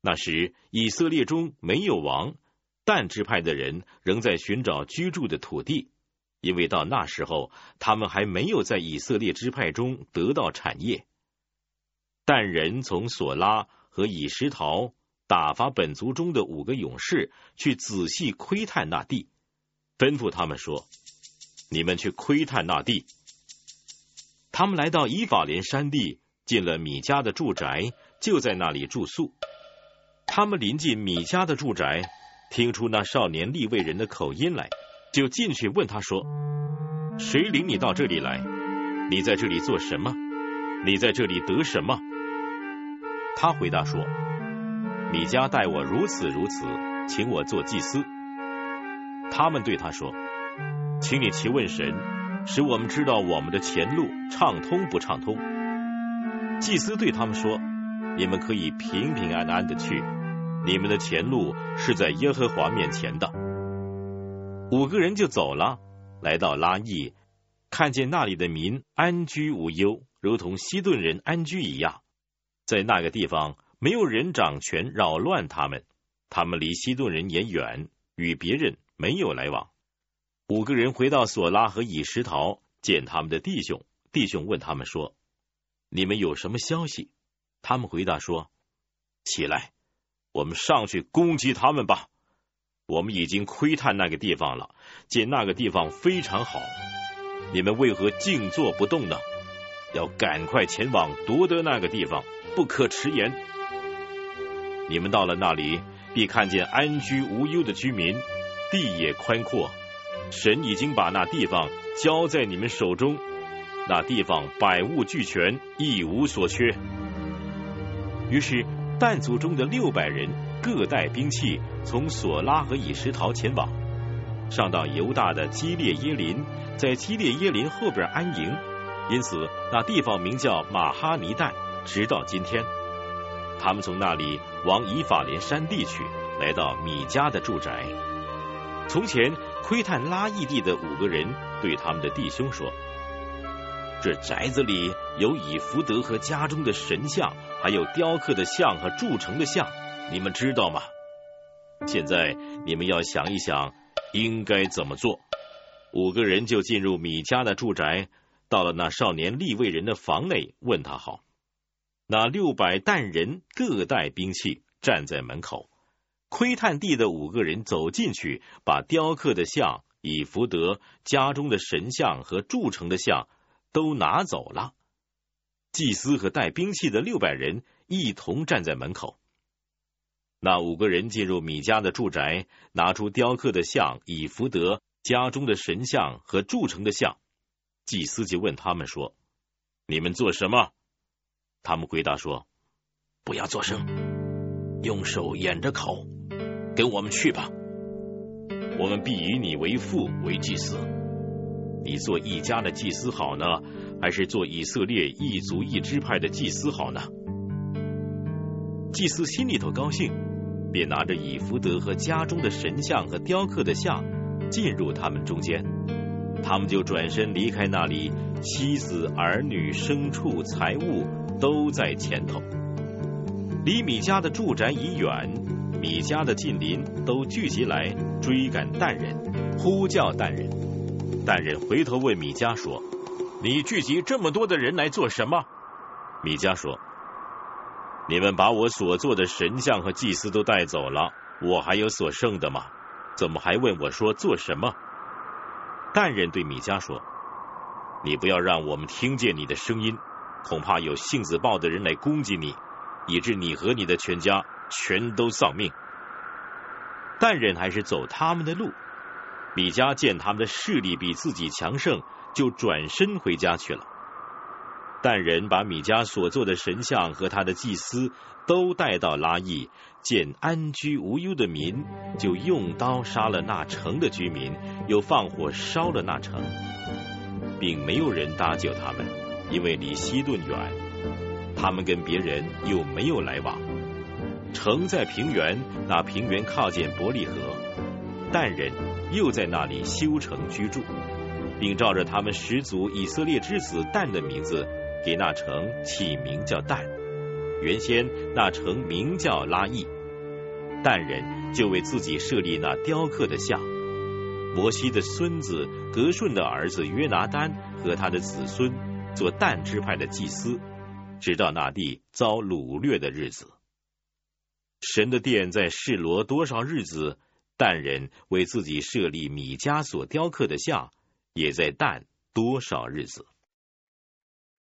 那时以色列中没有王，但支派的人仍在寻找居住的土地，因为到那时候他们还没有在以色列支派中得到产业。但人从索拉和以实陶打发本族中的5个勇士去仔细窥探那地，吩咐他们说：你们去窥探那地。他们来到以法莲山地，进了米迦的住宅，就在那里住宿。他们临近米迦的住宅，听出那少年利未人的口音来，就进去问他说：谁领你到这里来？你在这里做什么？你在这里得什么？他回答说：米迦待我如此如此，请我做祭司。他们对他说：请你祈问神，使我们知道我们的前路畅通不畅通。祭司对他们说：你们可以平平安安的去，你们的前路是在耶和华面前的。5个人就走了，来到拉邑，看见那里的民安居无忧，如同西顿人安居一样。在那个地方没有人掌权扰乱他们，他们离西顿人也远，与别人没有来往。5个人回到索拉和以实陶，见他们的弟兄，弟兄问他们说：你们有什么消息？他们回答说：起来，我们上去攻击他们吧。我们已经窥探那个地方了，见那个地方非常好，你们为何静坐不动呢？要赶快前往夺得那个地方，不可迟延。你们到了那里，必看见安居无忧的居民，地也宽阔，神已经把那地方交在你们手中，那地方百物俱全，一无所缺。于是但族中的600人各带兵器，从索拉和以实陶前往，上到犹大的基列耶林，在基列耶林后边安营，因此那地方名叫马哈尼但，直到今天。他们从那里往以法莲山地去，来到米迦的住宅。从前窥探拉邑地的5个人对他们的弟兄说：这宅子里有以弗得和家中的神像，还有雕刻的像和铸成的像，你们知道吗？现在你们要想一想应该怎么做。5个人就进入米迦的住宅，到了那少年利未人的房内，问他好。那600但人各带兵器，站在门口。窥探地的5个人走进去，把雕刻的像、以弗得、家中的神像和铸成的像都拿走了。祭司和带兵器的600人一同站在门口。那5个人进入米迦的住宅，拿出雕刻的像、以弗得、家中的神像和铸成的像。祭司就问他们说：你们做什么？他们回答说：不要作声，用手掩着口，跟我们去吧。我们必以你为父为祭司。你做一家的祭司好呢，还是做以色列一族一支派的祭司好呢？祭司心里头高兴，便拿着以弗得和家中的神像和雕刻的像进入他们中间。他们就转身离开那里，妻子儿女牲畜财物都在前头。离米迦的住宅已远，米迦的近邻都聚集来追赶但人，呼叫但人。但人回头问米迦说：你聚集这么多的人来做什么？米迦说：你们把我所做的神像和祭司都带走了，我还有所剩的吗？怎么还问我说做什么？但人对米迦说：你不要让我们听见你的声音，恐怕有性子暴的人来攻击你，以致你和你的全家全都丧命。但人还是走他们的路。米迦见他们的势力比自己强盛，就转身回家去了。但人把米迦所做的神像和他的祭司都带到拉邑，见安居无忧的民，就用刀杀了那城的居民，又放火烧了那城，并没有人搭救他们，因为离西顿远，他们跟别人又没有来往。城在平原，那平原靠近伯利河，但人又在那里修城居住，并照着他们始祖以色列之子但的名字，给那城起名叫但。 原先那城名叫拉邑，但人就为自己设立那雕刻的像。摩西的孙子革顺的儿子约拿单和他的子孙做但支派的祭司，直到那地遭掳掠的日子。神的殿在示罗多少日子，但人为自己设立米迦所雕刻的像，也在但多少日子。